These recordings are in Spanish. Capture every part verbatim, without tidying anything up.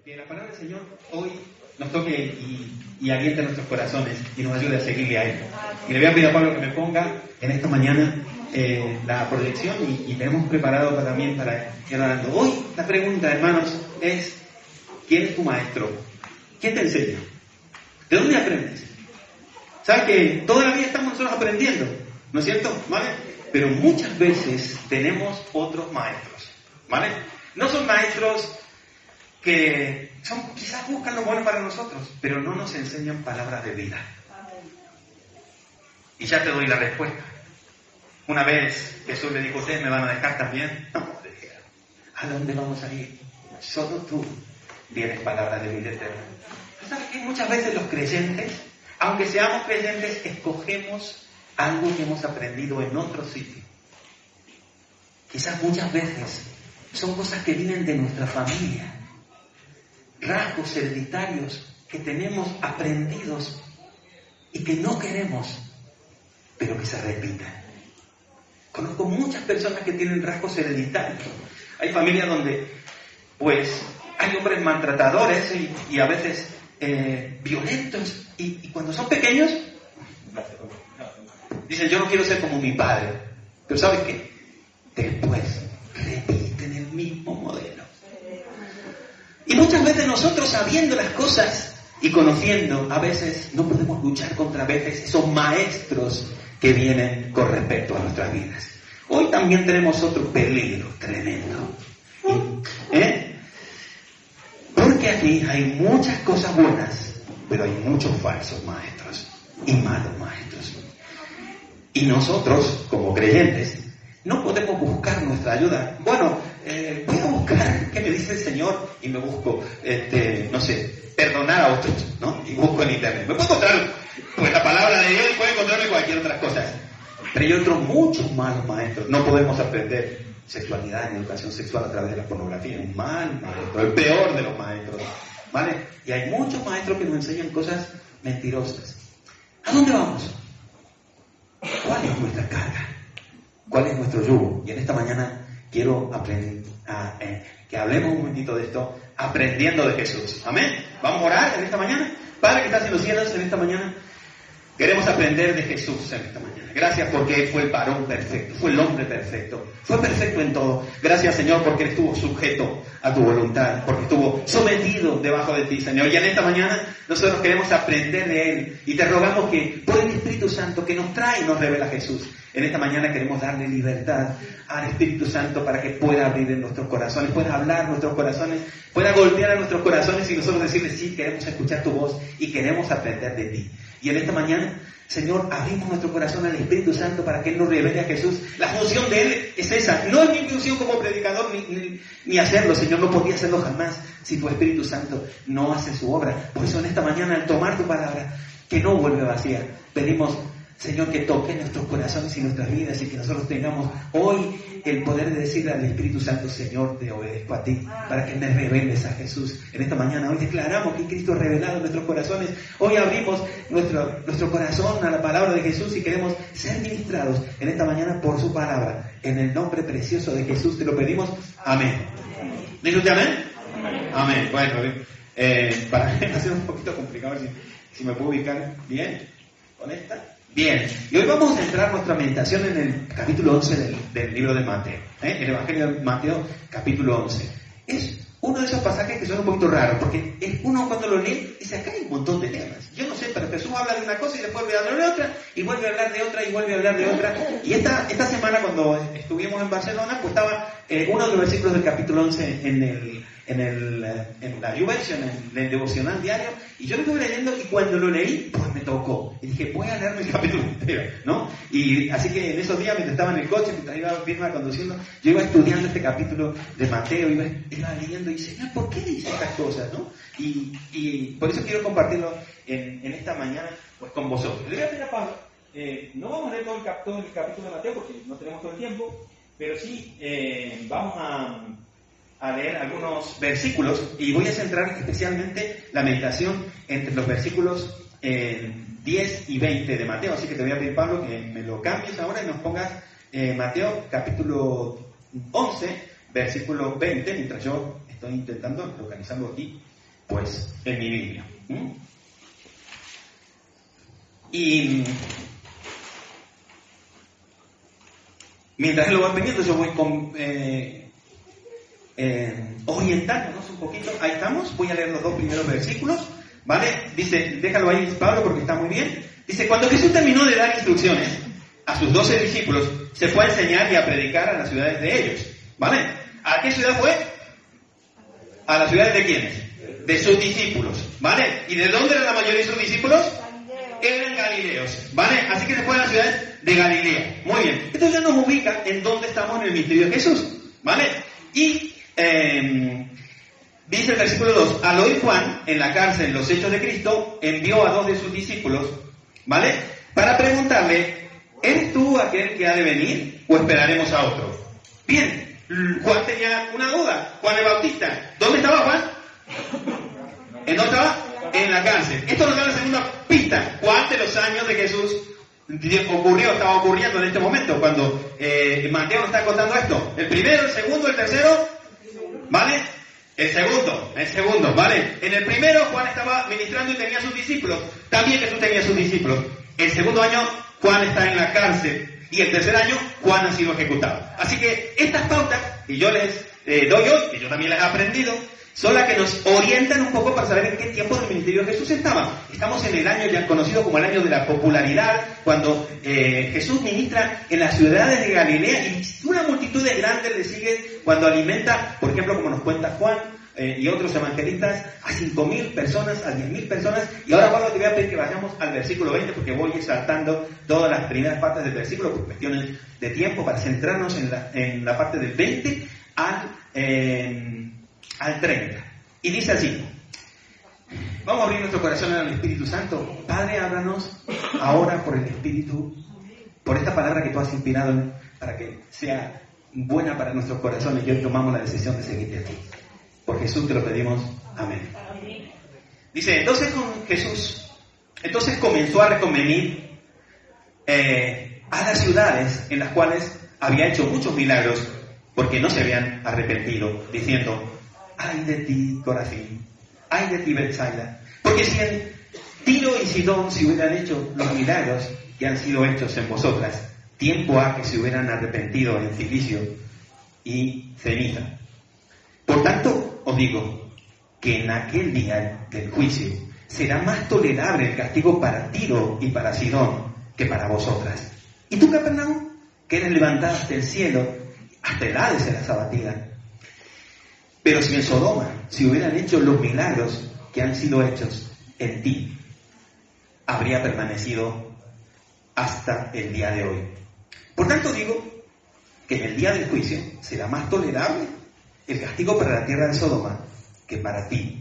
que la palabra del Señor hoy nos toque y, y aliente nuestros corazones y nos ayude a seguirle a Él. Y le voy a pedir a Pablo que me ponga en esta mañana eh, la proyección y, y tenemos preparado para, también para ir orando. Hoy la pregunta, hermanos, es: ¿quién es tu maestro? ¿Quién te enseña? ¿De dónde aprendes? ¿Sabes que toda la vida estamos nosotros aprendiendo? ¿No es cierto? ¿Vale? Pero muchas veces tenemos otros maestros, ¿vale? No son maestros que son, quizás buscan lo bueno para nosotros, pero no nos enseñan palabras de vida. Y ya te doy la respuesta. Una vez Jesús le dijo: ¿ustedes me van a dejar también? No, dijeron. ¿A dónde vamos a ir? Solo tú tienes palabras de vida eterna. ¿Sabes que muchas veces los creyentes, aunque seamos creyentes, escogemos algo que hemos aprendido en otro sitio? Quizás muchas veces son cosas que vienen de nuestra familia, rasgos hereditarios que tenemos aprendidos y que no queremos, pero que se repitan. Conozco muchas personas que tienen rasgos hereditarios. Hay familias donde, pues, hay hombres maltratadores y, y a veces eh, violentos, y, y cuando son pequeños dicen: yo no quiero ser como mi padre. Pero ¿sabes qué? Después repiten el mismo modelo. Y muchas veces nosotros, sabiendo las cosas y conociendo, a veces no podemos luchar contra a veces esos maestros que vienen con respecto a nuestras vidas. Hoy también tenemos otro peligro tremendo. ¿Eh? Porque aquí hay muchas cosas buenas, pero hay muchos falsos maestros y malos maestros. Y nosotros, como creyentes, no podemos buscar nuestra ayuda. Bueno, eh, voy a buscar qué me dice el Señor y me busco, este, no sé, perdonar a otros, ¿no? Y busco en internet. Me puedo encontrar, pues, la palabra de Dios, puedo encontrarme cualquier otra cosa. Pero hay otros muchos malos maestros. No podemos aprender sexualidad ni educación sexual a través de la pornografía. Un mal maestro, el peor de los maestros, ¿vale? Y hay muchos maestros que nos enseñan cosas mentirosas. ¿A dónde vamos? ¿Cuál es nuestra carga? ¿Cuál es nuestro yugo? Y en esta mañana quiero aprender a, eh, que hablemos un momentito de esto, aprendiendo de Jesús. Amén. Vamos a orar en esta mañana. Padre que estás en los cielos, en esta mañana queremos aprender de Jesús en esta mañana. Gracias porque Él fue el varón perfecto, fue el hombre perfecto, fue perfecto en todo. Gracias, Señor, porque Él estuvo sujeto a tu voluntad, porque estuvo sometido debajo de ti, Señor. Y en esta mañana nosotros queremos aprender de Él y te rogamos que por el Espíritu Santo que nos trae y nos revela Jesús, en esta mañana queremos darle libertad al Espíritu Santo para que pueda abrir en nuestros corazones, pueda hablar en nuestros corazones, pueda golpear a nuestros corazones y nosotros decirle: sí, queremos escuchar tu voz y queremos aprender de ti. Y en esta mañana, Señor, abrimos nuestro corazón al Espíritu Santo para que Él nos revele a Jesús. La función de Él es esa. No es mi función como predicador ni, ni, ni hacerlo, Señor. No podría hacerlo jamás si tu Espíritu Santo no hace su obra. Por eso en esta mañana, al tomar tu palabra, que no vuelve vacía, pedimos, Señor, que toque nuestros corazones y nuestras vidas y que nosotros tengamos hoy el poder de decirle al Espíritu Santo: Señor, te obedezco a ti, para que me reveles a Jesús. En esta mañana hoy declaramos que Cristo es revelado en nuestros corazones. Hoy abrimos nuestro, nuestro corazón a la palabra de Jesús y queremos ser ministrados en esta mañana por su palabra. En el nombre precioso de Jesús te lo pedimos. Amén. ¿Dice usted amén? Amén. Amén. Bueno, eh, para mí va a ser un poquito complicado, si, si me puedo ubicar bien con esta. Bien, y hoy vamos a entrar nuestra meditación en el capítulo once del, del libro de Mateo, ¿eh? El Evangelio de Mateo, capítulo once. Es uno de esos pasajes que son un poquito raros, porque uno cuando lo lee dice: acá hay un montón de temas. Yo no sé, pero Jesús habla de una cosa y después vuelve a hablar de otra, y vuelve a hablar de otra, y vuelve a hablar de otra. Y esta, esta semana, cuando estuvimos en Barcelona, pues estaba eh, uno de los versículos del capítulo once en el... en el en la YouVersion, en el devocional diario, y yo lo estuve leyendo y cuando lo leí, pues me tocó y dije: voy a leerme el capítulo entero, ¿no? Y así que en esos días, mientras estaba en el coche, mientras iba firma conduciendo, yo iba estudiando este capítulo de Mateo, iba, iba leyendo y Señor, ¿por qué dice estas cosas, no? Y, y por eso quiero compartirlo en, en esta mañana pues con vosotros. Le voy a pedir a Pablo, eh, no vamos a leer todo el, cap, todo el capítulo de Mateo porque no tenemos todo el tiempo, pero sí eh, vamos a a leer algunos versículos y voy a centrar especialmente la meditación entre los versículos eh, diez y veinte de Mateo. Así que te voy a pedir, Pablo, que me lo cambies ahora y nos pongas eh, Mateo capítulo once, versículo veinte, mientras yo estoy intentando localizarlo aquí pues, en mi Biblia. ¿Mm? Y mientras él lo va aprendiendo, yo voy con, eh, eh, orientándonos un poquito. Ahí estamos, voy a leer los dos primeros versículos, ¿vale? Dice, déjalo ahí, Pablo, porque está muy bien. Dice, cuando Jesús terminó de dar instrucciones a sus doce discípulos, se fue a enseñar y a predicar a las ciudades de ellos, ¿vale? ¿A qué ciudad fue? ¿A las ciudades de quiénes? De sus discípulos, ¿vale? ¿Y de dónde eran la mayoría de sus discípulos? Eran galileos, ¿vale? Así que se fue a las ciudades de Galilea. Muy bien. Esto ya nos ubica en dónde estamos en el misterio de Jesús, ¿vale? Y eh, dice el versículo dos, al oír Juan en la cárcel los hechos de Cristo, envió a dos de sus discípulos, ¿vale? Para preguntarle, ¿eres tú aquel que ha de venir o esperaremos a otro? Bien, Juan tenía una duda. Juan el Bautista, ¿dónde estaba Juan? ¿En dónde estaba? En la cárcel. Esto nos da la segunda pista. ¿Cuántos de los años de Jesús ocurrió, estaba ocurriendo en este momento? Cuando eh, Mateo nos está contando esto. ¿El primero, el segundo, el tercero? ¿Vale? El segundo, el segundo, ¿vale? En el primero Juan estaba ministrando y tenía sus discípulos. También Jesús tenía sus discípulos. El segundo año Juan está en la cárcel. Y el tercer año Juan ha sido ejecutado. Así que estas pautas que yo les eh, doy hoy, que yo también las he aprendido, son las que nos orientan un poco para saber en qué tiempo del ministerio de Jesús estaba. Estamos en el año ya conocido como el año de la popularidad, cuando eh, Jesús ministra en las ciudades de Galilea y una multitud de grandes le sigue cuando alimenta, por ejemplo, como nos cuenta Juan eh, y otros evangelistas, a cinco mil personas, a diez mil personas. Y ahora, Pablo, te voy a pedir que vayamos al versículo veinte, porque voy saltando todas las primeras partes del versículo por cuestiones de tiempo, para centrarnos en la, en la parte del veinte al... Eh, al treinta. Y dice así, vamos a abrir nuestro corazón al Espíritu Santo. Padre, háblanos ahora por el Espíritu, por esta palabra que tú has inspirado, para que sea buena para nuestros corazones. Y hoy tomamos la decisión de seguirte a ti. Por Jesús te lo pedimos. Amén. Dice, entonces con Jesús, entonces comenzó a reconvenir eh, a las ciudades en las cuales había hecho muchos milagros, porque no se habían arrepentido, diciendo, ay de ti, Corazín, ay de ti, Betsaida, porque si en Tiro y Sidón se hubieran hecho los milagros que han sido hechos en vosotras, tiempo ha que se hubieran arrepentido en Cilicio y ceniza. Por tanto, os digo que en aquel día del juicio será más tolerable el castigo para Tiro y para Sidón que para vosotras. ¿Y tú, Capernaum, que eres levantada hasta el cielo, hasta el Hades serás abatida? Pero si en Sodoma se hubieran hecho los milagros que han sido hechos en ti, habría permanecido hasta el día de hoy. Por tanto digo que en el día del juicio será más tolerable el castigo para la tierra de Sodoma que para ti.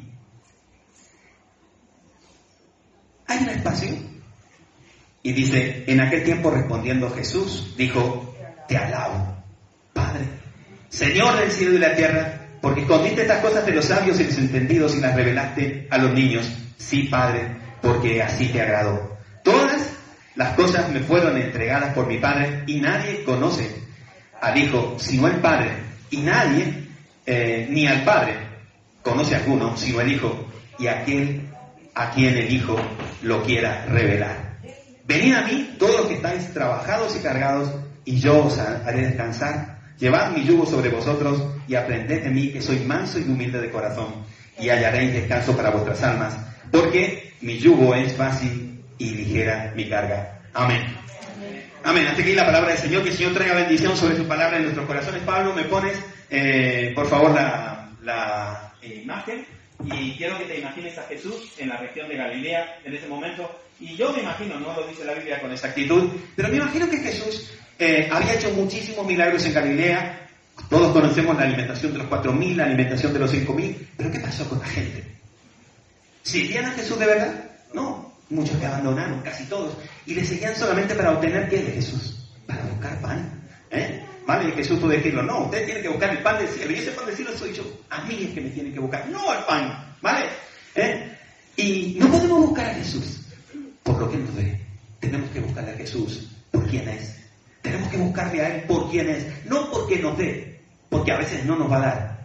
Hay un espacio. Y dice, en aquel tiempo respondiendo Jesús, dijo, te alabo, Padre, Señor del cielo y de la tierra, porque escondiste estas cosas de los sabios y los entendidos y las revelaste a los niños. Sí, Padre, porque así te agradó. Todas las cosas me fueron entregadas por mi Padre, y nadie conoce al Hijo sino el Padre, y nadie, eh, ni al Padre, conoce a alguno sino el Hijo, y aquel a quien el Hijo lo quiera revelar. Venid a mí, todos los que estáis trabajados y cargados, y yo os haré descansar. Llevad mi yugo sobre vosotros y aprended de mí, que soy manso y humilde de corazón, y hallaréis descanso para vuestras almas, porque mi yugo es fácil y ligera mi carga. Amén. Amén. Hasta aquí la palabra del Señor. Que el Señor traiga bendición sobre su palabra en nuestros corazones. Pablo, me pones, eh, por favor, la, la eh, imagen. Y quiero que te imagines a Jesús en la región de Galilea en ese momento. Y yo me imagino, no lo dice la Biblia con exactitud, pero me imagino que Jesús eh, había hecho muchísimos milagros en Galilea. Todos conocemos la alimentación de los cuatro mil, la alimentación de los cinco mil. Pero ¿qué pasó con la gente? ¿Seguían a Jesús de verdad? No. Muchos que abandonaron, casi todos. Y le seguían solamente para obtener ¿qué de Jesús? Para buscar pan. ¿Eh? Vale, Jesús puede decirlo, no, usted tiene que buscar el pan del cielo, y ese pan del cielo soy yo. A mí es que me tienen que buscar, no el pan. ¿Vale? ¿Eh? Y no podemos buscar a Jesús por lo que nos dé. Tenemos que buscarle a Jesús por quién es. Tenemos que buscarle a Él por quién es. No porque nos dé, porque a veces no nos va a dar,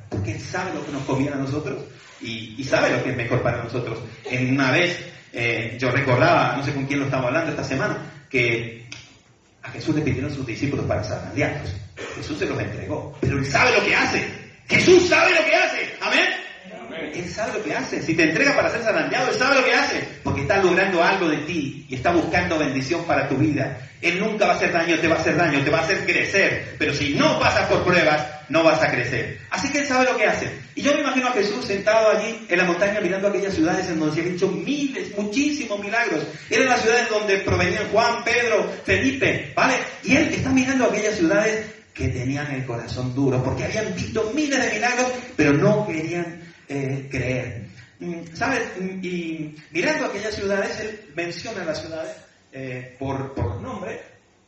Porque Él sabe lo que nos conviene a nosotros y, y sabe lo que es mejor para nosotros. En una vez, eh, yo recordaba, no sé con quién lo estaba hablando esta semana, que a Jesús le pidieron sus discípulos para zarandearlos. Jesús se los entregó, pero Él sabe lo que hace. Jesús sabe lo que hace. Amén. Él sabe lo que hace. Si te entrega para ser zarandeado, Él sabe lo que hace. Porque está logrando algo de ti y está buscando bendición para tu vida. Él nunca va a hacer daño, te va a hacer daño, te va a hacer crecer. Pero si no pasas por pruebas, no vas a crecer. Así que Él sabe lo que hace. Y yo me imagino a Jesús sentado allí en la montaña mirando aquellas ciudades en donde se han hecho miles, muchísimos milagros. Eran las ciudades donde provenían Juan, Pedro, Felipe, ¿vale? Y Él está mirando aquellas ciudades que tenían el corazón duro, porque habían visto miles de milagros, pero no querían eh, creer. ¿Sabes? Y mirando aquellas ciudades, Él menciona las ciudades eh, por, por nombre.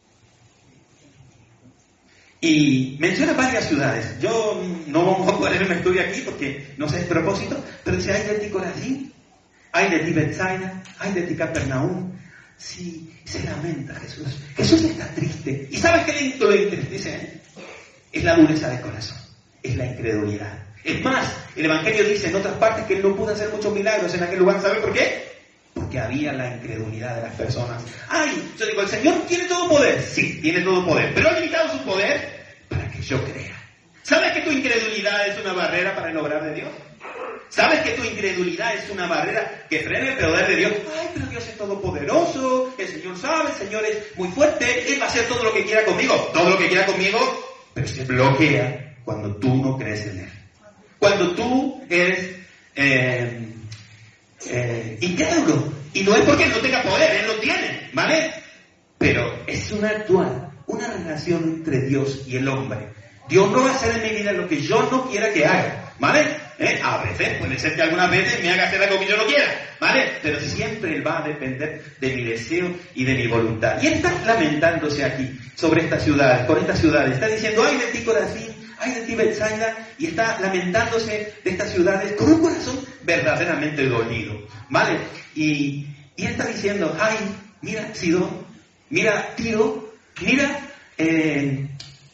Y menciona varias ciudades. Yo no vamos a poner un estudio aquí porque no sé el propósito, pero dice, ay de ti Corazín, ay de ti Betsaida, ay de ti Capernaum. Sí, se lamenta Jesús. Jesús está triste. ¿Y sabes qué lo entristece? ¿Eh? Es la dureza de corazón, es la incredulidad. Es más, el Evangelio dice en otras partes que Él no pudo hacer muchos milagros en aquel lugar. ¿Sabe por qué? Porque había la incredulidad de las personas. Ay, yo digo, el Señor tiene todo poder. Sí, tiene todo poder, pero ha limitado su poder para que yo crea. ¿Sabes que tu incredulidad es una barrera para el obrar de Dios? ¿Sabes que tu incredulidad es una barrera que frena el poder de Dios? Ay, pero Dios es todopoderoso, el Señor sabe, el Señor es muy fuerte, Él va a hacer todo lo que quiera conmigo, todo lo que quiera conmigo, pero se bloquea cuando tú no crees en Él. Cuando tú eres eh, eh, incrédulo. Y no es porque Él no tenga poder, Él lo tiene, ¿vale? Pero es una actual, una relación entre Dios y el hombre. Dios no va a hacer en mi vida lo que yo no quiera que haga, ¿vale? ¿Eh? A veces, puede ser que algunas veces me haga hacer algo que yo no quiera, ¿vale? Pero siempre Él va a depender de mi deseo y de mi voluntad. Y Él está lamentándose aquí sobre estas ciudades, con estas ciudades. Está diciendo, ay de ti Corazín, ay de ti Betsaida, y está lamentándose de estas ciudades con un corazón verdaderamente dolido, ¿vale? Y, y Él está diciendo, ay, mira Sidón, mira Tiro, mira eh,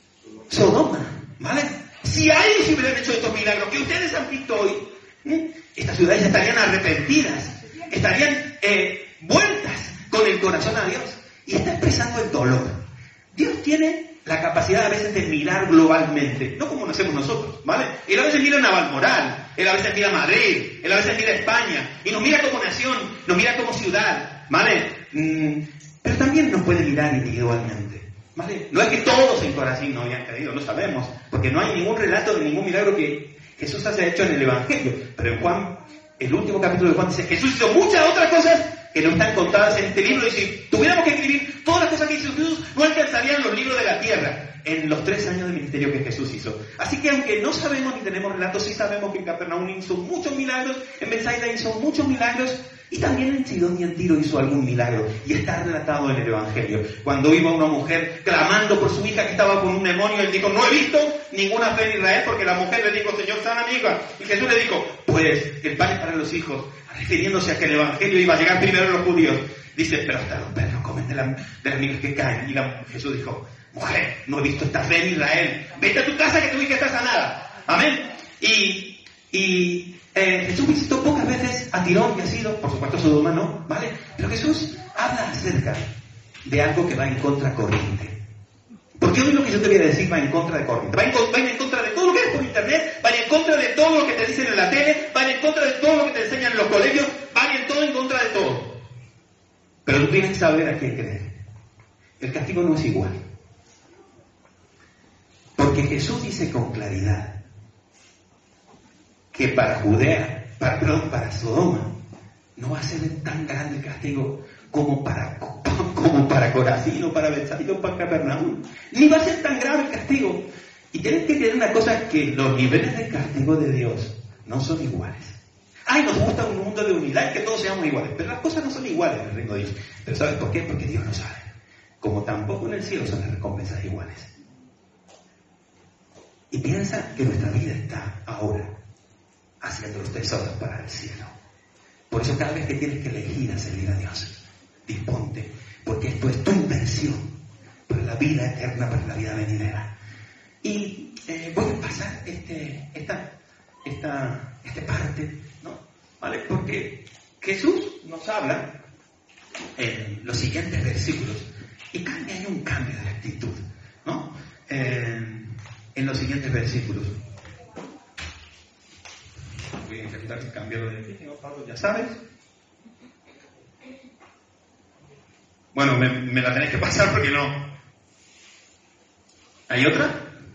Sodoma, ¿vale? Si a ellos hubieran hecho estos milagros que ustedes han visto hoy, ¿eh? estas ciudades estarían arrepentidas, estarían eh, vueltas con el corazón a Dios. Y está expresando el dolor. Dios tiene la capacidad a veces de mirar globalmente, no como lo hacemos nosotros, ¿vale? Él a veces mira Navalmoral, Él a veces mira Madrid, Él a veces mira España, y nos mira como nación, nos mira como ciudad, ¿vale? Mm, pero también nos puede mirar individualmente. ¿Vale? No es que todos en Corazín no habían creído, no sabemos, porque no hay ningún relato de ningún milagro que Jesús haya hecho en el Evangelio. Pero en Juan, el último capítulo de Juan dice, Jesús hizo muchas otras cosas que no están contadas en este libro. Y si tuviéramos que escribir todas las cosas que hizo Jesús, no alcanzarían los libros de la tierra en los tres años de ministerio que Jesús hizo. Así que aunque no sabemos ni tenemos relatos, sí sabemos que en Capernaum hizo muchos milagros, en Betsaida hizo muchos milagros, y también en Sidón y en Tiro hizo algún milagro, y está relatado en el Evangelio. Cuando iba una mujer clamando por su hija que estaba con un demonio, él dijo, no he visto ninguna fe en Israel, porque la mujer le dijo, Señor, sana mi hija. Y Jesús le dijo, pues el pan es para los hijos, refiriéndose a que el Evangelio iba a llegar primero a los judíos. Dice, pero hasta los perros comen de, la, de las migas que caen. Y la, Jesús dijo, mujer, no he visto esta fe en Israel, vete a tu casa que tu hija está sanada. Amén. Y, y eh, Jesús visitó pocas veces a Tirón y a Sidón, por supuesto Sodoma no, ¿vale? Pero Jesús habla acerca de algo que va en contracorriente. Porque hoy lo que yo te voy a decir va en contra de corriente, va en, va en contra de todo lo que ves por internet, va en contra de todo lo que te dicen en la tele, va en contra de todo lo que te enseñan en los colegios, va en todo en contra de todo. Pero tú tienes que saber a quién creer. El castigo no es igual. Porque Jesús dice con claridad que para Judea, para, perdón, para Sodoma, no va a ser tan grande el castigo como para, como para Corazín o para Betsaida o para Capernaum. Ni va a ser tan grave el castigo. Y tienes que tener una cosa, que los niveles de castigo de Dios no son iguales. Ay, nos gusta un mundo de unidad, que todos seamos iguales, pero las cosas no son iguales en el reino de Dios. Pero ¿sabes por qué? Porque Dios lo sabe. Como tampoco en el cielo son las recompensas iguales. Y piensa que nuestra vida está ahora haciendo los tesoros para el cielo. Por eso cada vez que tienes que elegir a servir a Dios, disponte, porque esto es tu inversión para la vida eterna, para la vida venidera. Y eh, voy a pasar este, esta esta, esta parte, ¿no? ¿Vale? Porque Jesús nos habla en los siguientes versículos y cambia, hay un cambio de actitud, ¿no? Eh, en los siguientes versículos. Voy a intentar cambiarlo de aquí, ¿no, Pablo? Ya sabes. Bueno, me, me la tenéis que pasar porque no. ¿Hay otra?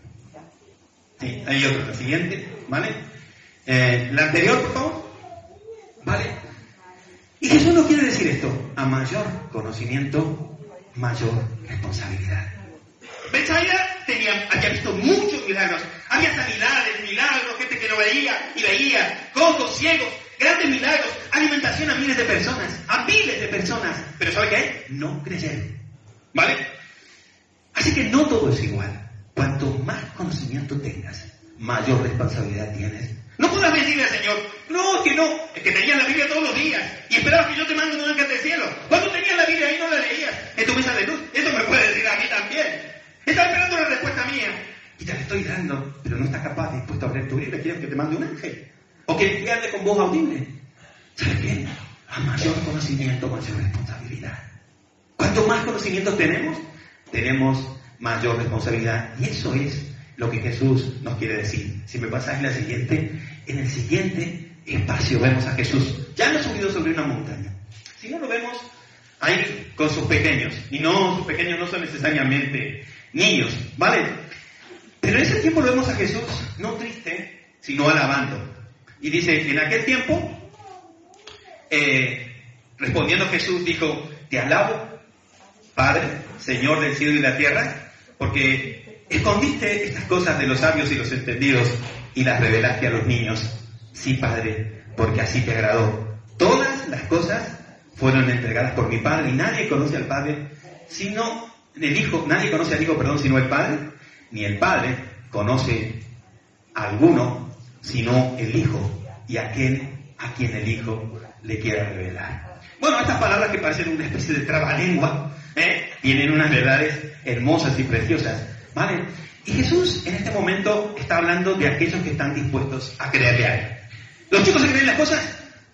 Sí, hay otra, la siguiente, ¿vale? Eh, la anterior, por favor. ¿Vale? Y Jesús no quiere decir esto. A mayor conocimiento, mayor responsabilidad. Betsaida tenía, había visto muchos milagros. Había sanidades, milagros, gente que no veía y veía, cojos, ciegos, grandes milagros, alimentación a miles de personas, a miles de personas. Pero ¿sabe qué? No creyeron. ¿Vale? Así que no todo es igual. Cuanto más conocimiento tengas, mayor responsabilidad tienes. No puedas decirle al Señor, no, que no, es que tenías la Biblia todos los días y esperabas que yo te mande un ángel del cielo. Cuando tenías la Biblia ahí no la leías en tu mesa de luz. Eso me puede decir a mí también. Estás esperando la respuesta mía y te la estoy dando, pero no estás capaz, dispuesto a abrir tu Biblia. Quieres que te mande un ángel o que te hable con voz audible. ¿Sabes qué? A mayor conocimiento, mayor responsabilidad. Cuanto más conocimiento tenemos, tenemos mayor responsabilidad. Y eso es lo que Jesús nos quiere decir. Si me pasáis la siguiente, en el siguiente espacio vemos a Jesús ya no subido sobre una montaña, sino lo vemos ahí con sus pequeños. Y no, sus pequeños no son necesariamente niños, ¿vale? Pero en ese tiempo lo vemos a Jesús no triste, sino alabando. Y dice, en aquel tiempo, eh, respondiendo Jesús dijo, te alabo, Padre, Señor del cielo y la tierra, porque escondiste estas cosas de los sabios y los entendidos y las revelaste a los niños. Sí, Padre, porque así te agradó. Todas las cosas fueron entregadas por mi Padre y nadie conoce al Padre sino el Hijo. Nadie conoce al Hijo, perdón, sino el Padre, ni el Padre conoce a alguno sino el Hijo y aquel a quien el Hijo le quiera revelar. Bueno, estas palabras que parecen una especie de trabalengua, ¿eh? tienen unas verdades hermosas y preciosas, ¿vale? Y Jesús en este momento está hablando de aquellos que están dispuestos a creerle a Él. ¿Los chicos se creen las cosas?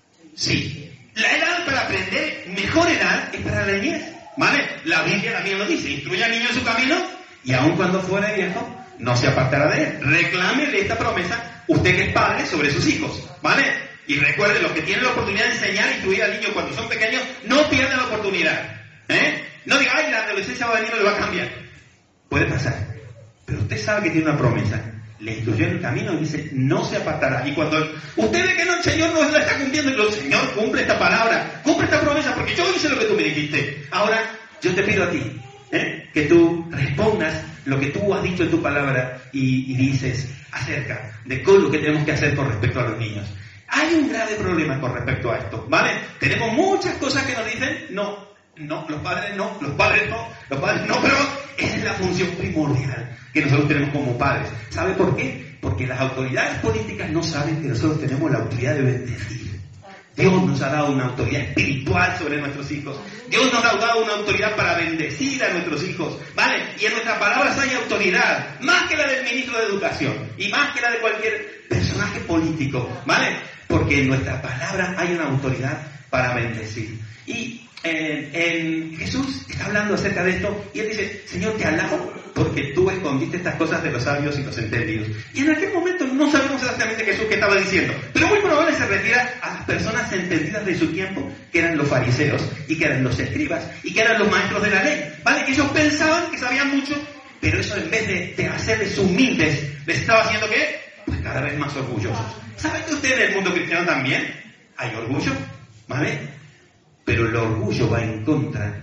Sí. La edad para aprender, mejor edad, es para la niñez, ¿vale? La Biblia también lo dice, instruye al niño en su camino y aun cuando fuere viejo, no se apartará de él. Reclámele esta promesa, usted que es padre, sobre sus hijos, ¿vale? Y recuerde, los que tienen la oportunidad de enseñar e instruir al niño cuando son pequeños, no pierdan la oportunidad, ¿eh? No diga, ay, la adolescencia va a venir, no le va a cambiar. Puede pasar, pero usted sabe que tiene una promesa. Le instruyó en el camino y dice, no se apartará. Y cuando usted ve que no, el Señor no la está cumpliendo, y dice, Señor, cumple esta palabra, cumple esta promesa, porque yo hice lo que tú me dijiste. Ahora, yo te pido a ti, ¿eh? que tú respondas lo que tú has dicho en tu palabra y, y dices acerca de todo lo que tenemos que hacer con respecto a los niños. Hay un grave problema con respecto a esto, ¿vale? Tenemos muchas cosas que nos dicen, no, no, los padres no, los padres no, los padres no, pero esa es la función primordial que nosotros tenemos como padres. ¿Sabe por qué? Porque las autoridades políticas no saben que nosotros tenemos la autoridad de bendecir. Dios nos ha dado una autoridad espiritual sobre nuestros hijos. Dios nos ha dado una autoridad para bendecir a nuestros hijos, ¿vale? Y en nuestras palabras hay autoridad, más que la del ministro de Educación y más que la de cualquier personaje político, ¿vale? Porque en nuestras palabras hay una autoridad para bendecir. Y en, en Jesús está hablando acerca de esto y Él dice, Señor, te alabo porque tú escondiste estas cosas de los sabios y los entendidos. Y en aquel momento no sabemos exactamente Jesús qué estaba diciendo, pero muy probable se refiere a las personas entendidas de su tiempo, que eran los fariseos y que eran los escribas y que eran los maestros de la ley, ¿vale? Que ellos pensaban que sabían mucho, pero eso en vez de, de hacerles humildes, les estaba haciendo ¿qué? Pues cada vez más orgullosos. ¿Saben que usted en el mundo cristiano también hay orgullo? ¿Vale? Pero el orgullo va en contra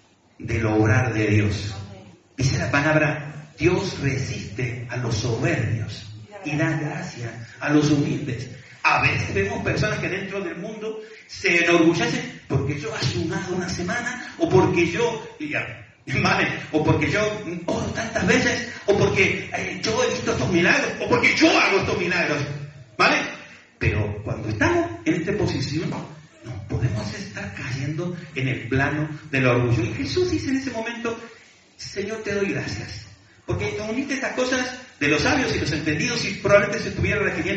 del obrar de Dios. Dice la palabra, Dios resiste a los soberbios y da gracia a los humildes. A veces vemos personas que dentro del mundo se enorgullecen porque yo he ayunado una semana, o porque yo, ¿vale? o porque yo oro tantas veces, o porque eh, yo he visto estos milagros, o porque yo hago estos milagros, ¿vale? Pero cuando estamos en esta posición, no podemos estar cayendo en el plano del orgullo. Y Jesús dice en ese momento, Señor, te doy gracias, porque uniste estas cosas de los sabios y los entendidos y probablemente se estuviera refiriendo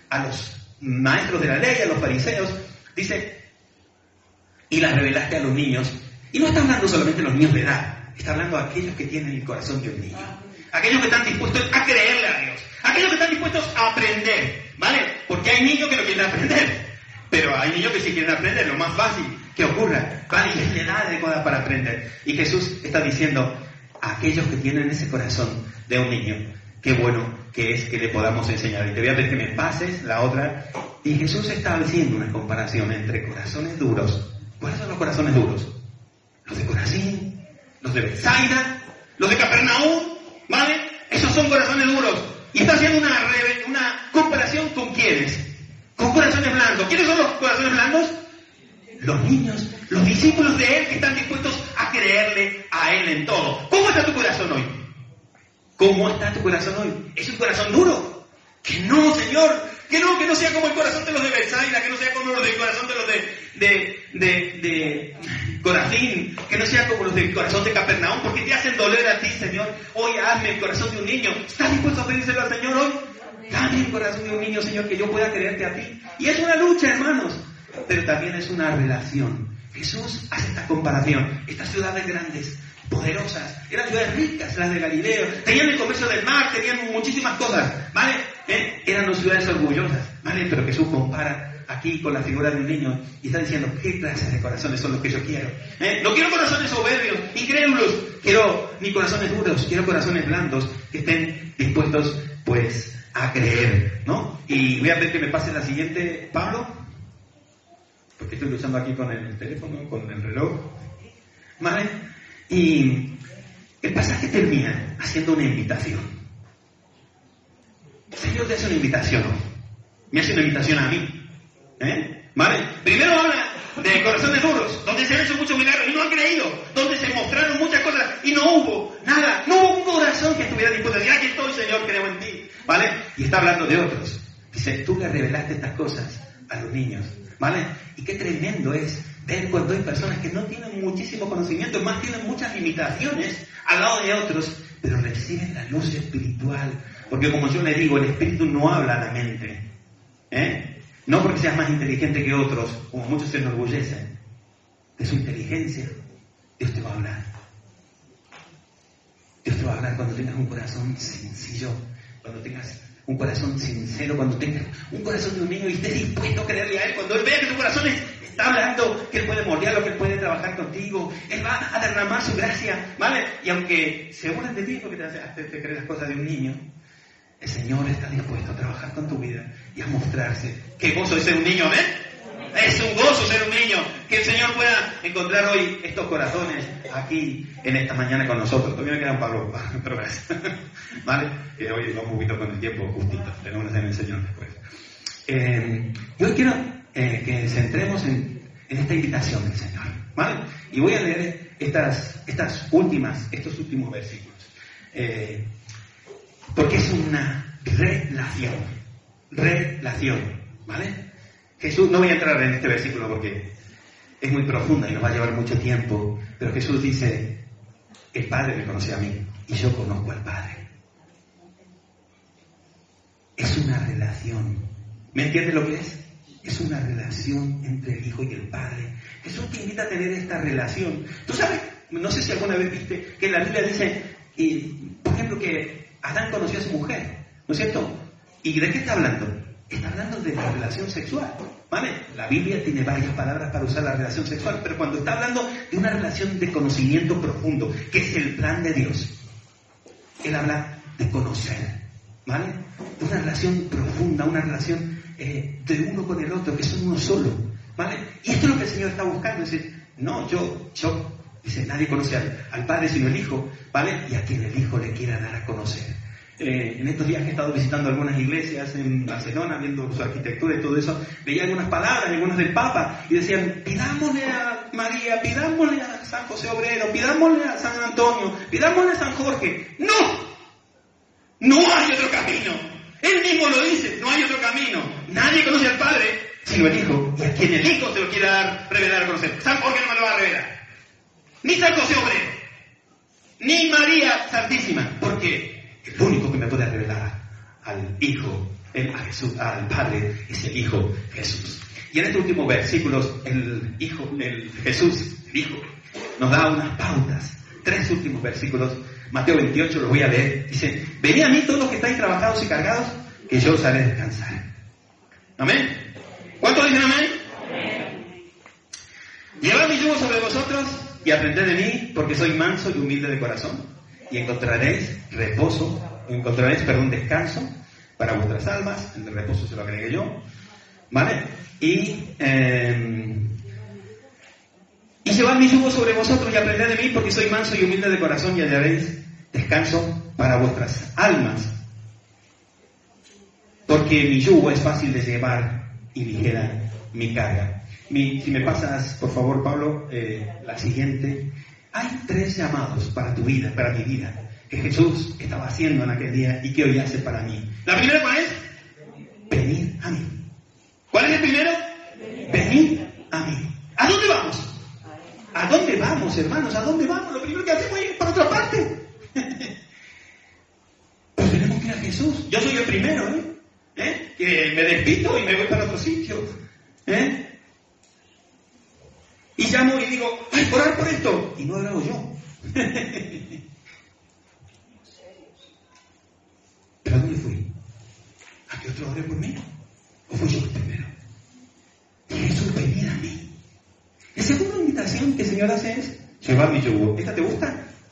a los maestros de la ley, a los fariseos, dice, y las revelaste a los niños. Y no está hablando solamente de los niños de edad, está hablando de aquellos que tienen el corazón de un niño. Aquellos que están dispuestos a creerle a Dios. Aquellos que están dispuestos a aprender, ¿vale? Porque hay niños que no quieren aprender. Pero hay niños que sí quieren aprender, lo más fácil que ocurra. ¿Vale? Y es la edad adecuada para aprender. Y Jesús está diciendo a aquellos que tienen ese corazón de un niño, qué bueno que es que le podamos enseñar. Y te voy a pedir que me pases la otra. Y Jesús está haciendo una comparación entre corazones duros. ¿Cuáles son los corazones duros? Los de Corazín, los de Betsaida, los de Capernaum, ¿vale? Esos son corazones duros. Y está haciendo una, una comparación con quiénes. Con corazones blandos. ¿Quiénes son los corazones blandos? Los niños, los discípulos de Él que están dispuestos a creerle a Él en todo. ¿Cómo está tu corazón hoy? ¿Cómo está tu corazón hoy? ¿Es un corazón duro? Que no, Señor, que no, que no sea como el corazón de los de Betsaida, que no sea como los del corazón de los de, de, de, de Corazín, que no sea como los del corazón de Capernaum, porque te hacen doler a ti, Señor. Hoy hazme el corazón de un niño. ¿Estás dispuesto a pedírselo al Señor hoy? Dame el corazón de un niño, Señor, que yo pueda creerte a ti. Y es una lucha, hermanos, pero también es una relación. Jesús hace esta comparación. Estas ciudades grandes, poderosas, eran ciudades ricas, las de Galileo, tenían el comercio del mar, tenían muchísimas cosas, ¿vale? ¿Eh? Eran dos ciudades orgullosas, ¿vale? Pero Jesús compara aquí con la figura de un niño y está diciendo, ¿qué clases de corazones son los que yo quiero? ¿Eh? No quiero corazones soberbios, incrédulos, quiero ni corazones duros, quiero corazones blandos que estén dispuestos, pues, a creer, ¿no? Y voy a ver que me pase la siguiente, Pablo, porque estoy luchando aquí con el teléfono, con el reloj, ¿vale? Y el pasaje termina haciendo una invitación. El Señor te hace una invitación hoy. Me hace una invitación a mí. ¿Eh? ¿Vale? Primero habla de corazones duros, donde se han hecho muchos milagros y no han creído, donde se mostraron muchas cosas y no hubo nada, no hubo un corazón que estuviera dispuesto a decir, aquí estoy, Señor, creo en ti. ¿Vale? Y está hablando de otros. Dice, tú le revelaste estas cosas a los niños. ¿Vale? Y qué tremendo es ver cuando hay personas que no tienen muchísimo conocimiento, más tienen muchas limitaciones al lado de otros, pero reciben la luz espiritual. Porque como yo le digo, el espíritu no habla a la mente. ¿Eh? No porque seas más inteligente que otros, como muchos se enorgullecen. De su inteligencia, Dios te va a hablar. Dios te va a hablar cuando tengas un corazón sencillo, cuando tengas un corazón sincero, cuando tengas un corazón de un niño y estés dispuesto a creerle a Él, cuando Él vea que tu corazón está hablando, que Él puede moldearlo, que Él puede trabajar contigo, Él va a derramar su gracia, ¿vale? Y aunque se burlen de ti porque te, hace, te, te crees las cosas de un niño, el Señor está dispuesto a trabajar con tu vida y a mostrarse. ¡Qué gozo es ser un niño, ¿eh? Es un gozo ser un niño. Que el Señor pueda encontrar hoy estos corazones aquí en esta mañana con nosotros. Todavía me quedan Pablo, pero gracias. ¿Vale? Que hoy vamos un poquito con el tiempo justito. Tenemos en el Señor después. Eh, yo quiero eh, que centremos en, en esta invitación del Señor. ¿Vale? Y voy a leer estas, estas últimas, estos últimos versículos. Eh, porque es una relación. Relación. ¿Vale? Jesús, no voy a entrar en este versículo porque es muy profunda y nos va a llevar mucho tiempo, pero Jesús dice, el Padre me conoce a mí y yo conozco al Padre. Es una relación. ¿Me entiendes lo que es? Es una relación entre el Hijo y el Padre. Jesús te invita a tener esta relación. Tú sabes, no sé si alguna vez viste que en la Biblia dice, y, por ejemplo, que Adán conoció a su mujer, ¿no es cierto? ¿Y de qué está hablando? Está hablando de la relación sexual, ¿vale? La Biblia tiene varias palabras para usar la relación sexual, pero cuando está hablando de una relación de conocimiento profundo, que es el plan de Dios, Él habla de conocer, ¿vale? De una relación profunda, una relación eh, de uno con el otro, que son uno solo, ¿vale? Y esto es lo que el Señor está buscando, es decir, no, yo, yo, dice, nadie conoce al, al Padre sino el Hijo, ¿vale? Y a quien el Hijo le quiera dar a conocer. Eh, en estos días que he estado visitando algunas iglesias en Barcelona, viendo su arquitectura y todo eso, veía algunas palabras, algunas del Papa, y decían, pidámosle a María, pidámosle a San José Obrero, pidámosle a San Antonio, pidámosle a San Jorge. ¡No! No hay otro camino. Él mismo lo dice, no hay otro camino. Nadie conoce al Padre sino el Hijo, y a quien el Hijo se lo quiera dar, revelar a conocer. San Jorge no me lo va a revelar. Ni San José Obrero, ni María Santísima. ¿Por qué? El único que me puede revelar al Hijo el, a Jesús, al Padre es el Hijo Jesús. Y en este último versículo, el Hijo, el Jesús, el Hijo, nos da unas pautas. Tres últimos versículos. Mateo veintiocho, los voy a leer. Dice, venid a mí todos los que estáis trabajados y cargados, que yo os haré descansar. ¿Amén? ¿Cuántos dicen amén? Amén. Llevad mi yugo sobre vosotros y aprended de mí, porque soy manso y humilde de corazón, y encontraréis reposo, encontraréis, perdón, descanso para vuestras almas. El reposo se lo agregué yo, ¿vale? Y, eh, y llevad mi yugo sobre vosotros y aprended de mí, porque soy manso y humilde de corazón, y hallaréis descanso para vuestras almas. Porque mi yugo es fácil de llevar y ligera mi carga. Mi, si me pasas, por favor, Pablo, eh, la siguiente. Hay tres llamados para tu vida, para mi vida, que Jesús estaba haciendo en aquel día y que hoy hace para mí. La primera, ¿cuál es? Venid a mí. ¿Cuál es el primero? Venid a mí. ¿A dónde vamos? ¿A dónde vamos, hermanos? ¿A dónde vamos? Lo primero que hacemos es ir para otra parte. Pues tenemos que ir a Jesús. Yo soy el primero, ¿eh? ¿Eh? Que me despido y me voy para otro sitio. ¿Eh? Y llamo y digo, ¡ay, orar por esto! Y no lo hago yo. ¿Pero a dónde fui? ¿A que otro ore por mí? ¿O fui yo el primero? Y Jesús, venid a mí. La segunda invitación que el Señor hace es llevar mi yugo. ¿Esta te gusta?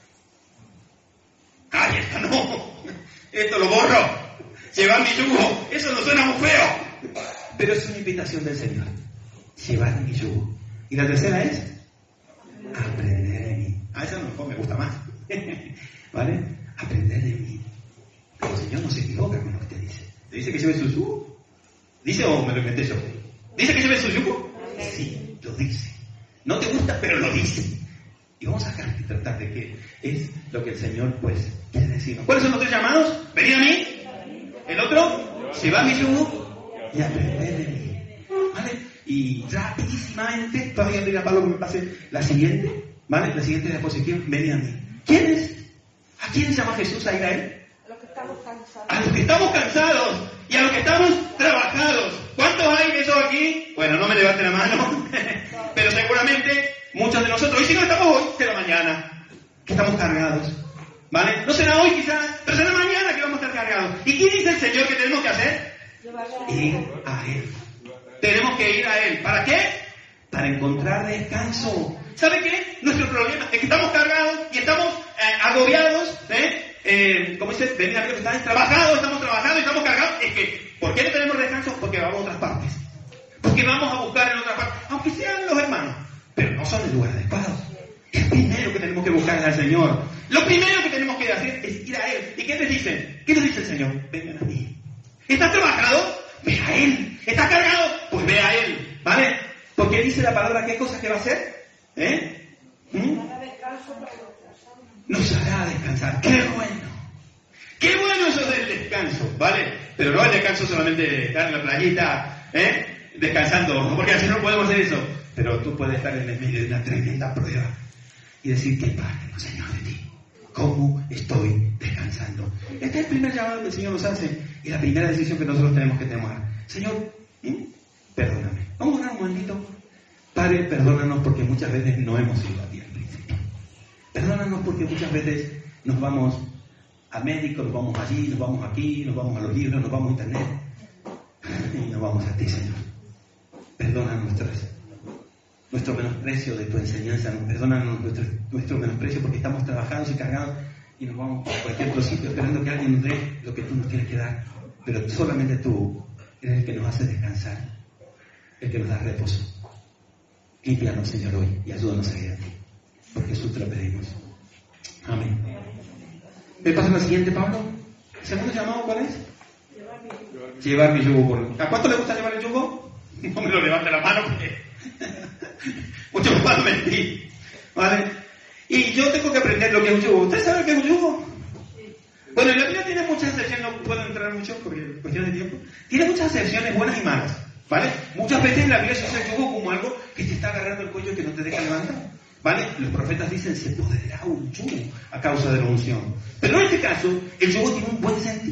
¡Ay, esta no! Esto lo borro. Llevar mi yugo. Eso no suena muy feo. Pero es una invitación del Señor. Llevar mi yugo. Y la tercera es aprender de mí. Ah, esa a lo mejor me gusta más. ¿Vale? Aprender de mí. Pero el Señor no se equivoca con lo que te dice. ¿Te dice que lleve su yugo? ¿Dice o me lo inventé yo? ¿Dice que lleve su yugo? Sí, lo dice. No te gusta, pero lo dice. Y vamos a tratar de qué es lo que el Señor, pues, quiere decirnos. ¿Cuáles son los tres llamados? Venid a mí. El otro, llevad mi yugo y aprender de mí. ¿Vale? Y rapidísimamente, todavía le a Pablo que me pase la siguiente, ¿vale? La siguiente diapositiva, venid a mí. ¿Quiénes? ¿A quién llama Jesús a ir a él? A los que estamos cansados. A los que estamos cansados y a los que estamos trabajados. ¿Cuántos hay de esos aquí? Bueno, no me levanten la mano, pero seguramente muchos de nosotros, y si no estamos hoy, será mañana, que estamos cargados. ¿Vale? No será hoy quizás, pero será mañana que vamos a estar cargados. ¿Y qué dice el Señor que tenemos que hacer? Ir a Él. Tenemos que ir a Él. ¿Para qué? Para encontrar descanso. ¿Sabe qué? Nuestro problema es que estamos cargados y estamos eh, agobiados, ¿eh? Eh, como dice, venid a ver que estáis trabajados, estamos trabajando y estamos cargados. Es que, ¿por qué no tenemos descanso? Porque vamos a otras partes. Porque vamos a buscar en otras partes, aunque sean los hermanos, pero no son el lugar adecuado. El primero que tenemos que buscar es al Señor. Lo primero que tenemos que hacer es ir a Él. ¿Y qué les dicen? ¿Qué les dice el Señor? Vengan a mí. ¿Estás trabajado? Ve a Él. ¿Estás cargado? Pues ve a Él. ¿Vale? Porque dice la palabra qué cosas que va a hacer. ¿Eh? ¿Mm? Nos hará descansar. ¡Qué bueno! ¡Qué bueno eso del descanso! ¿Vale? Pero no el descanso solamente de estar en la playita, ¿eh? Descansando. Porque así no podemos hacer eso. Pero tú puedes estar en el medio de una tremenda prueba y decir, qué padre, no, Señor, de ti. ¿Cómo estoy descansando? Este es el primer llamado que el Señor nos hace y la primera decisión que nosotros tenemos que tomar. Señor, ¿eh? Perdóname. Vamos a orar un momentito. Padre, perdónanos porque muchas veces no hemos ido a ti al principio. Perdónanos porque muchas veces nos vamos al médico, nos vamos allí, nos vamos aquí, nos vamos a los libros, nos vamos a internet y nos vamos a ti, Señor. Perdona nuestras nuestro menosprecio de tu enseñanza, perdónanos nuestro, nuestro menosprecio porque estamos trabajados y cargados y nos vamos a cualquier otro sitio esperando que alguien nos dé lo que tú nos tienes que dar, pero solamente tú eres el que nos hace descansar, el que nos da reposo. Límpianos, Señor, hoy y ayúdanos a ir a ti, por Jesús te lo pedimos. Amén. ¿Me pasa la siguiente, Pablo? ¿El segundo llamado cuál es? Llevar mi yugo. Llevar mi yugo. Por... ¿A cuánto le gusta llevar el yugo? No me lo levante la mano porque... mucho me van a mentir, ¿vale? Y yo tengo que aprender lo que es un yugo. ¿Usted sabe qué es un yugo? Sí. Bueno, en la Biblia tiene muchas acepciones, no puedo entrar mucho por cuestión de tiempo. Tiene muchas acepciones buenas y malas, ¿vale? Muchas veces en la Biblia se usa el yugo como algo que te está agarrando el cuello y que no te deja levantar, ¿vale? Los profetas dicen, se apoderará un yugo a causa de la unción. Pero en este caso, el yugo tiene un buen sentido.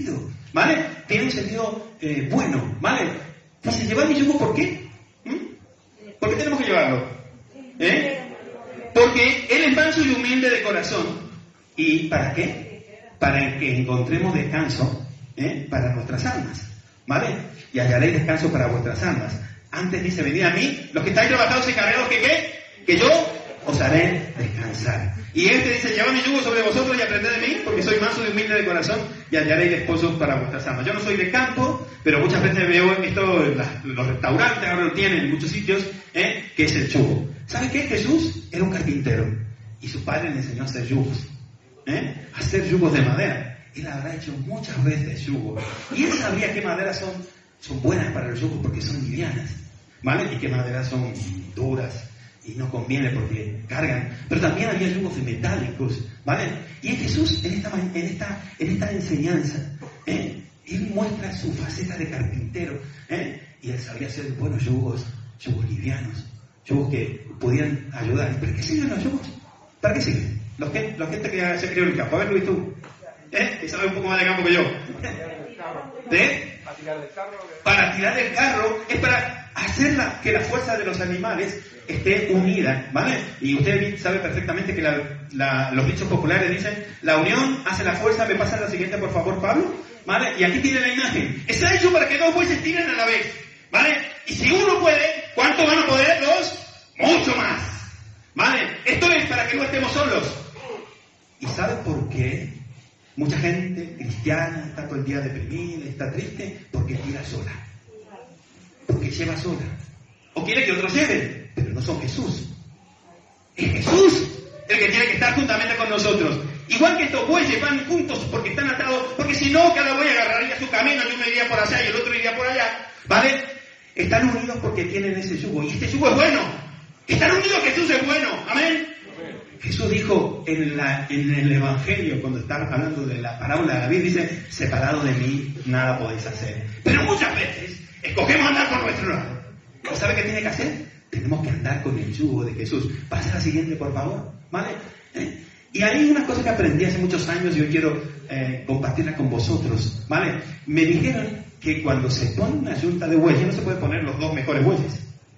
¿vale? Tiene un sentido eh, bueno, ¿vale? Dice, llevar mi yugo, ¿por qué? ¿Mm? ¿Por qué tenemos que llevarlo? ¿Eh? Porque Él es manso y humilde de corazón. ¿Y para qué? Para que encontremos descanso, ¿eh? Para nuestras almas, ¿vale? Y hallaréis descanso para vuestras almas. Antes dice, venid a mí, los que estáis trabajados y cargados, ¿que qué? Que yo os haré descansar. Y este dice, llevad mi yugo sobre vosotros y aprended de mí, porque soy manso y humilde de corazón, y hallaréis descanso para vuestras almas. Yo no soy de campo, pero muchas veces veo esto, las, los restaurantes ahora lo tienen en muchos sitios, ¿eh? Que es el yugo. ¿Sabe qué? Jesús era un carpintero, y su padre le enseñó a hacer yugos, ¿eh? A hacer yugos de madera. Él habrá hecho muchas veces yugos, y él sabría qué maderas son, son buenas para los yugos, porque son livianas, ¿vale? Y qué maderas son duras, y no conviene porque cargan. Pero también había yugos metálicos, ¿vale? Y en Jesús, en esta, en esta, en esta enseñanza, ¿eh? Él muestra su faceta de carpintero, ¿eh? Y él sabía hacer buenos yugos, yugos livianos, yugos que pudieran ayudar. ¿Para qué sirven los yugos? ¿Para qué sirven? Los que, la gente que se crió en el campo. A ver, Luis, tú, ¿eh? Que sabe un poco más de campo que yo. ¿Eh? Para tirar del carro. Para tirar del carro es para hacer la, que la fuerza de los animales esté unida, ¿vale? Y usted sabe perfectamente que la, la, los dichos populares dicen, la unión hace la fuerza. ¿Me pasa la siguiente, por favor, Pablo? ¿Vale? Y aquí tiene la imagen. Está hecho para que dos bueyes tiren a la vez, ¿vale? Y si uno puede, ¿cuánto van a poder dos? Mucho más, ¿vale? Esto es para que no estemos solos. ¿Y sabe por qué mucha gente cristiana está todo el día deprimida, está triste? Porque tira sola, porque lleva sola, o quiere que otros lleven, pero no son Jesús. Es Jesús el que tiene que estar juntamente con nosotros. Igual que estos bueyes van juntos porque están atados, porque si no, cada buey agarraría su camino, y uno iría por allá y el otro iría por allá, ¿vale? Están unidos porque tienen ese yugo, y este yugo es bueno. Están unidos, Jesús es bueno, amén. Jesús dijo en, la, en el Evangelio, cuando está hablando de la parábola de David, dice, separado de mí, nada podéis hacer. Pero muchas veces escogemos andar por nuestro lado. ¿Sabe qué tiene que hacer? Tenemos que andar con el yugo de Jesús. Pasa la siguiente, por favor, ¿vale? ¿Eh? Y hay una cosa que aprendí hace muchos años y yo quiero eh, compartirla con vosotros, ¿vale? Me dijeron que cuando se pone una yunta de bueyes, no se puede poner los dos mejores bueyes,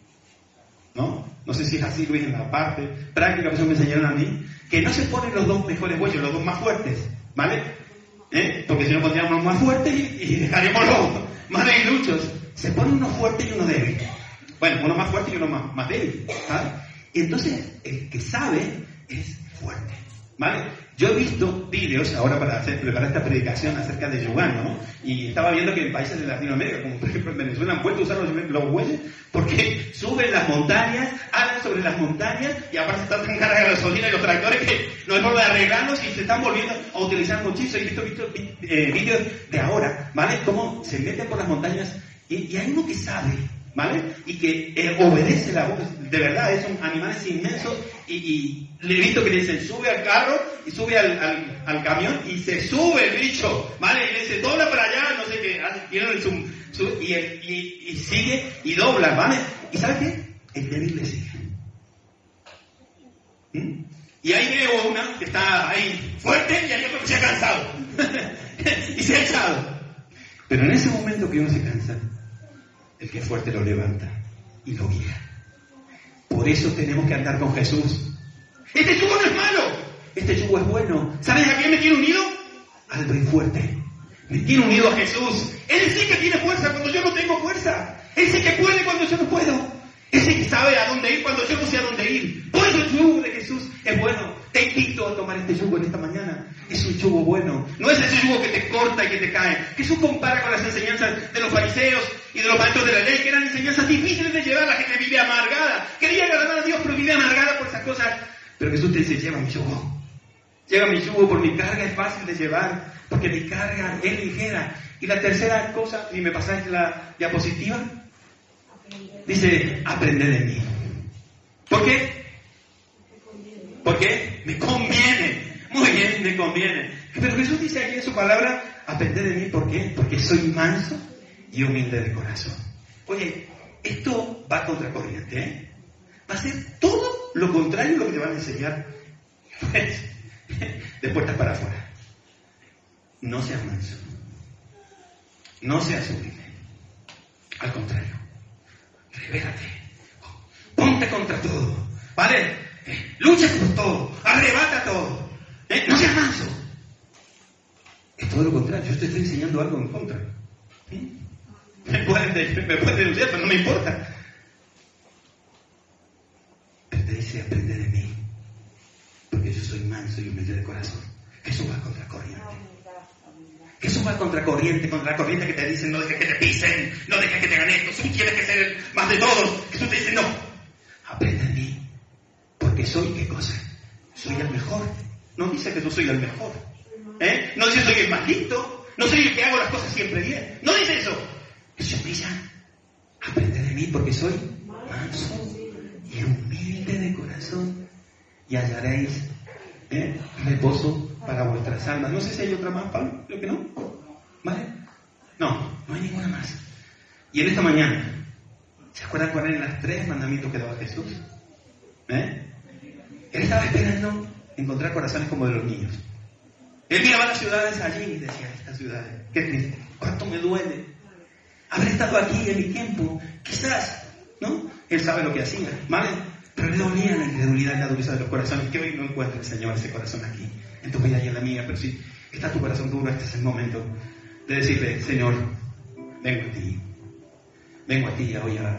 ¿no? No sé si es así, Luis, en la parte práctica que eso me enseñaron a mí, que no se ponen los dos mejores bueyes, los dos más fuertes, ¿vale? ¿Eh? Porque si no pondríamos unos más fuertes y, y dejaríamos los más debiluchos. Se pone uno fuerte y uno débil. Bueno, uno más fuerte y uno más, más débil, ¿sabes? Y entonces, el que sabe es fuerte, ¿vale? Yo he visto vídeos ahora para hacer, preparar esta predicación acerca de yugano, ¿no? Y estaba viendo que en países de Latinoamérica, como por ejemplo en Venezuela, han vuelto a usar los, los bueyes porque suben las montañas, hablan sobre las montañas, y aparte está tan cara de gasolina y los tractores que no hay forma de arreglarlos y se están volviendo a utilizar muchísimo. He visto, visto eh, vídeos de ahora, ¿vale? Cómo se meten por las montañas y, y hay uno que sabe, ¿vale? Y que eh, obedece la voz, de verdad, son animales inmensos, y, y le he visto que le dicen, sube al carro, y sube al, al, al camión, y se sube el bicho, ¿vale? Y le dice, dobla para allá, no sé qué, tiene el zoom, sube, y, y, y sigue, y dobla, ¿vale? ¿Y sabe qué? El débil le sigue. ¿Mm? Y ahí veo una que está ahí fuerte, y hay otro que se ha cansado, y se ha echado. Pero en ese momento que uno se cansa, el que es fuerte lo levanta y lo guía. Por eso tenemos que andar con Jesús. Este yugo no es malo, este yugo es bueno. ¿Sabes a quién me tiene unido? Al rey fuerte. Me tiene unido a Jesús. Él sí que tiene fuerza cuando yo no tengo fuerza. Él sí que puede cuando yo no puedo. Él sí que sabe a dónde ir cuando yo no sé a dónde ir. Por eso el yugo de Jesús es bueno. Te invito a tomar este yugo en esta mañana. Es un yugo bueno. No es ese yugo que te corta y que te cae. Jesús compara con las enseñanzas de los fariseos y de los maestros de la ley, que eran enseñanzas difíciles de llevar. La gente vive amargada. Quería agradar a Dios, pero vive amargada por esas cosas. Pero Jesús te dice, lleva mi yugo. Lleva mi yugo, por mi carga es fácil de llevar, porque mi carga es ligera. Y la tercera cosa, y me pasaste la diapositiva, dice, aprende de mí. ¿Por qué? ¿Por qué? Me conviene. Muy bien, me conviene. Pero Jesús dice aquí en su palabra, aprende de mí. ¿Por qué? Porque soy manso y humilde de corazón. Oye, esto va contracorriente, ¿eh? Va a ser todo lo contrario a lo que te van a enseñar, pues, de puertas para afuera. No seas manso. no seas sublime. Al contrario, revélate, ponte contra todo, ¿vale? Eh, lucha por todo, arrebata todo, ¿eh? No seas manso. Es todo lo contrario, yo te estoy enseñando algo en contra. ¿Sí? Me pueden, me pueden denunciar, pero no me importa. Pero te dice, aprende de mí, porque yo soy manso y humilde de corazón. Jesús va contra corriente. Jesús va contra corriente, contra la corriente que te dicen, no dejes que te pisen, no dejes que te hagan esto, tú tienes que ser el más de todos. Jesús te dice, no, aprende de mí, porque soy, ¿qué cosa? Soy el mejor. No dice que yo soy el mejor. ¿Eh? No dice soy el más listo, no soy el que hago las cosas siempre bien. No dice eso. Jesús dice, aprende de mí, porque soy manso y humilde de corazón, y hallaréis ¿eh? reposo para vuestras almas. No sé si hay otra más, Pablo, creo que no. ¿Vale? No, no hay ninguna más. Y en esta mañana, ¿se acuerdan cuáles eran los tres mandamientos que daba Jesús? ¿Eh? Él estaba esperando encontrar corazones como de los niños. Él miraba las ciudades allí y decía, estas ciudades, qué triste, cuánto me duele haber estado aquí en mi tiempo, quizás, ¿no? Él sabe lo que hacía, ¿vale? Pero le dolía la incredulidad y la dureza de los corazones, que hoy no encuentra el Señor ese corazón aquí, en tu vida y en la mía. Pero si está tu corazón duro, este es el momento de decirle, Señor, vengo a ti, vengo a ti hoy a,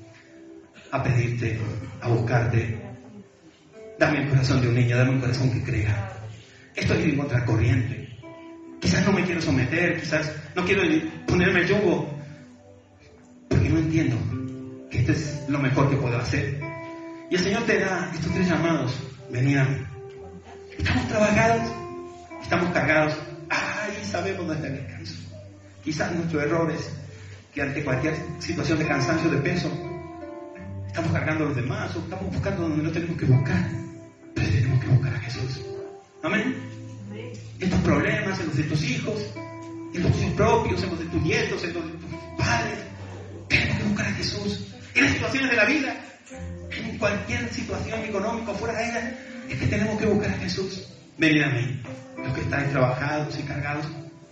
a pedirte, a buscarte. Dame el corazón de un niño, dame un corazón que crea. Estoy en contracorriente. Quizás no me quiero someter, quizás no quiero ponerme el yugo, porque no entiendo que esto es lo mejor que puedo hacer. Y el Señor te da estos tres llamados. Venid a mí. Estamos trabajados, estamos cargados. Ay, sabemos dónde está el descanso. Quizás nuestros errores, que ante cualquier situación de cansancio, de peso, estamos cargando a los demás, o estamos buscando donde no tenemos que buscar. Pero tenemos que buscar a Jesús. Amén. En tus problemas, en los de tus hijos, en los tuyos propios, en los de tus nietos, en los de tus padres. Tenemos que buscar a Jesús. En las situaciones de la vida, en cualquier situación económica o fuera de ella, es que tenemos que buscar a Jesús. Venid a mí, los que estáis trabajados y cargados.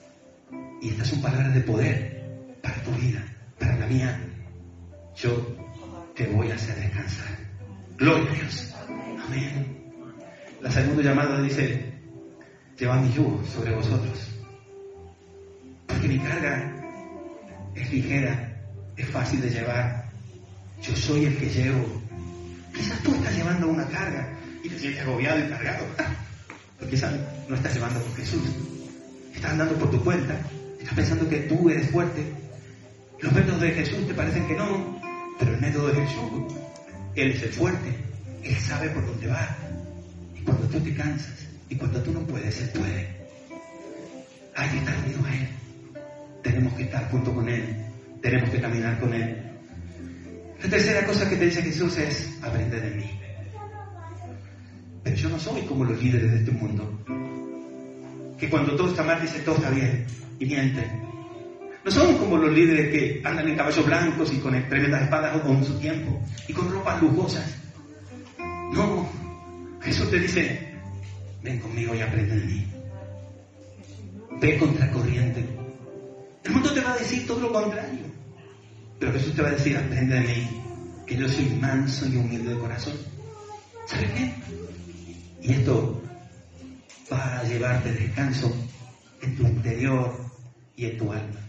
Y estas son palabras de poder para tu vida, para la mía. Yo te voy a hacer descansar. Gloria a Dios. Amén. La segunda llamada dice, llevad mi yugo sobre vosotros, porque mi carga es ligera, es fácil de llevar. Yo soy el que llevo. Quizás tú estás llevando una carga y te sientes agobiado y cargado, porque quizás no estás llevando por Jesús, estás andando por tu cuenta, estás pensando que tú eres fuerte. Los métodos de Jesús te parecen que no, pero el método de Jesús, Él es el fuerte, Él sabe por dónde va. Y cuando tú te cansas y cuando tú no puedes, Él puede. Hay que estar unidos a Él. Tenemos que estar junto con Él. Tenemos que caminar con Él. La tercera cosa que te dice Jesús es, aprende de mí. Pero yo no soy como los líderes de este mundo, que cuando todo está mal dicen todo está bien y mienten. No somos como los líderes que andan en caballos blancos y con tremendas espadas o con su tiempo y con ropas lujosas. No, Jesús te dice, ven conmigo y aprende de mí. Ve contra corriente. El mundo te va a decir todo lo contrario, pero Jesús te va a decir, aprende de mí, que yo soy manso y humilde de corazón. ¿Sabes qué? Y esto va a llevarte descanso en tu interior y en tu alma.